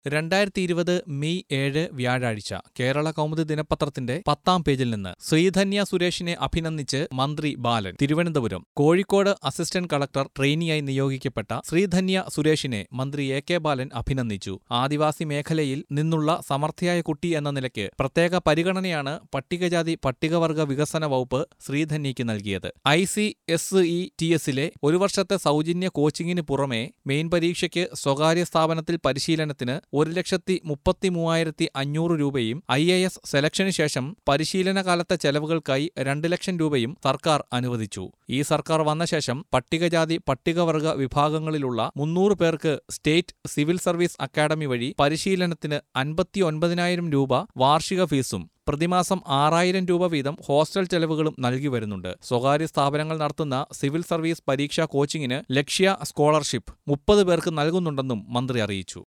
2020 May 7 വ്യാഴാഴ്ച കേരള കൗമുദി ദിനപത്രത്തിന്റെ 10-ാം പേജിൽ നിന്ന് ശ്രീധന്യ സുരേഷിനെ അഭിനന്ദിച്ച് മന്ത്രി ബാലൻ. തിരുവനന്തപുരം. കോഴിക്കോട് അസിസ്റ്റന്റ് കളക്ടർ ട്രെയിനിയായി നിയോഗിക്കപ്പെട്ട ശ്രീധന്യ സുരേഷിനെ മന്ത്രി എ.കെ. ബാലൻ അഭിനന്ദിച്ചു. ആദിവാസി മേഖലയിൽ നിന്നുള്ള സമർത്ഥയായ കുട്ടി എന്ന നിലയ്ക്ക് പ്രത്യേക പരിഗണനയാണ് പട്ടികജാതി പട്ടികവർഗ വികസന വകുപ്പ് ശ്രീധന്യയ്ക്ക് നൽകിയത്. ICSETS-ലെ ഒരു വർഷത്തെ സൗജന്യ കോച്ചിങ്ങിന് പുറമെ മെയിൻ പരീക്ഷയ്ക്ക് സ്വകാര്യ സ്ഥാപനത്തിൽ പരിശീലനത്തിന് 1,33,500 രൂപയും IAS സെലക്ഷന് ശേഷം പരിശീലന കാലത്തെ ചെലവുകൾക്കായി 2 ലക്ഷം രൂപയും സർക്കാർ അനുവദിച്ചു. ഈ സർക്കാർ വന്ന ശേഷം പട്ടികജാതി പട്ടികവർഗ വിഭാഗങ്ങളിലുള്ള 300 പേർക്ക് സ്റ്റേറ്റ് സിവിൽ സർവീസ് അക്കാദമി വഴി പരിശീലനത്തിന് 59,000 രൂപ വാർഷിക ഫീസും പ്രതിമാസം 6,000 രൂപ വീതം ഹോസ്റ്റൽ ചെലവുകളും നൽകി വരുന്നുണ്ട്. സ്വകാര്യ സ്ഥാപനങ്ങൾ നടത്തുന്ന സിവിൽ സർവീസ് പരീക്ഷാ കോച്ചിങ്ങിന് ലക്ഷ്യ സ്കോളർഷിപ്പ് 30 പേർക്ക് നൽകുന്നുണ്ടെന്നും മന്ത്രി അറിയിച്ചു.